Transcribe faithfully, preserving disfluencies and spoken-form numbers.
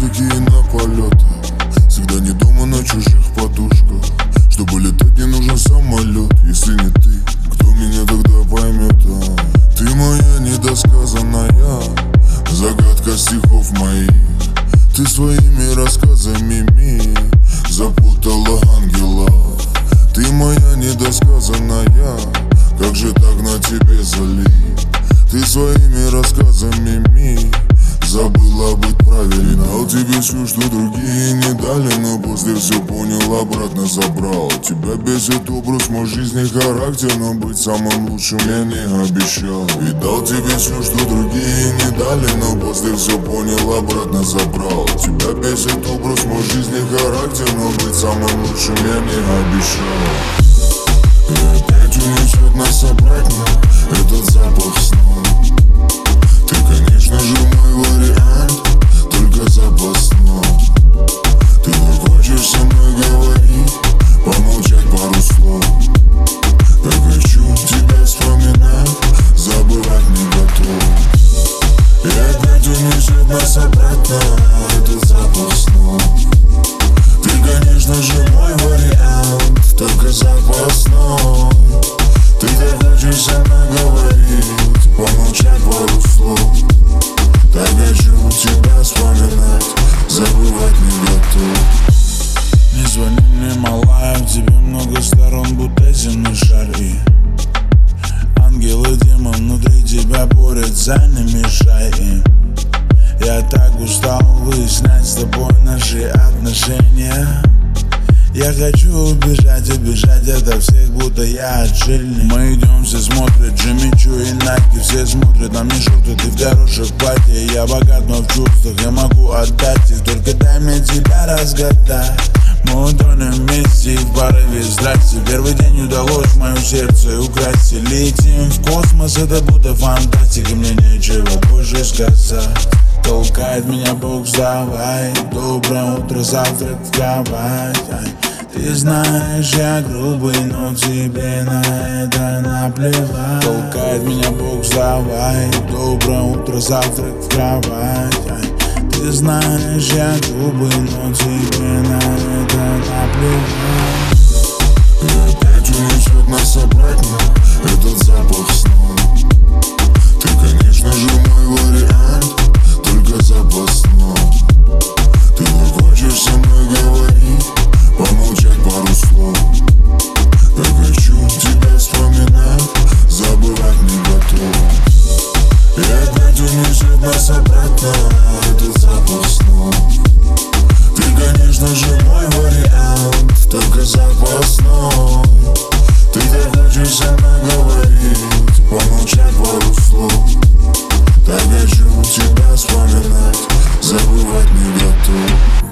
какие на полеты. Всегда не дома на чужих подушках. Чтобы летать, не нужен самолет. Если не ты, кто меня тогда поймет? А? Ты моя недосказанная загадка стихов моих. Ты своими рассказами мир запутала ангела. Ты моя недосказанная, как же так на тебе залить? Ты своими рассказами мир забыла быть правильной. Дал тебе все, что другие не дали, но после все понял, обратно забрал. Тебя бесит образ мой жизни, характер, но быть самым лучшим я не обещал. И дал тебе все, что другие не дали, но после все понял, обратно забрал. Тебя бесит образ мой жизни, характер, но быть самым лучшим я не обещал. И опять унесет нас обратно этот запах сна. Ты, конечно же, мой вариант, только запасно. Ты не хочешь со мной говорить, помолчать пару слов. Я хочу тебя вспоминать, забывать не готов. И опять унесет нас обратно этот запах сна. Ты, конечно же, мой вариант, только запасно. Ты так хочешь со мной говорить, помолчать пару слов. Так хочу тебя вспоминать, забывать не готов. Не звони мне, малая, в тебе много сторон, будто земной шар. И ангел и демон внутри тебя борются, не мешай им. Я так устал выяснять с тобой наши отношения. Я хочу убежать, убежать ото всех, будто я отшельник. Мы идем, все смотрят, Джимми Чу и Найки. Все смотрят на мне шорты, ты в хороших платьях. Я богат, но в чувствах, я могу отдать их. Только дай мне тебя разгадать. Мы утонем вместе и в порыве страсти. Первый день удалось мое сердце украсть. И летим в космос, это будто фантастика. Мне нечего больше сказать. Толкает меня Бог, вставай. Доброе утро, завтрак в кровать. Ай, ты знаешь, я грубый, но тебе на это наплевать. Толкает меня Бог, вставай. Доброе утро, завтрак в кровать. Ай, ты знаешь, я грубый, но тебе на это наплевать. И опять унесет нас обратно этот запах сна. Ты, конечно же, мой вариант, только запасно. Ты не хочешь со мной говорить, помолчать пару слов. Я хочу тебя вспоминать, забывать не готов. И опять унесет нас обратно этот запах сна. Ты, конечно же, мой вариант, только запасно. Ты так хочешь со мной говорить, помолчать пару слов. Так хочу тебя вспоминать, забывать не готов.